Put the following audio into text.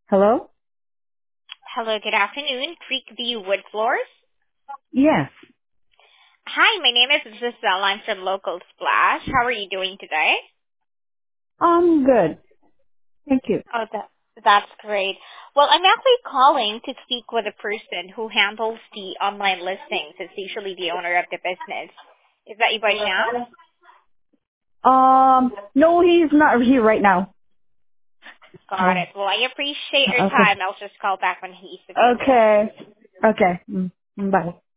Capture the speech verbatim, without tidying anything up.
Hello? Hello, good afternoon. Creekview Wood Floors. Yes. Hi, my name is Giselle. I'm from Local Splash. How are you doing today? Um, good. Thank you. Oh, that, that's great. Well, I'm actually calling to speak with a person who handles the online listings. It's usually the owner of the business. Is that you by chance? Um, no, he's not here right now. Got Oh, it. Well, I appreciate your okay. time. I'll just call back when he's available. Okay. Okay. Mm, bye.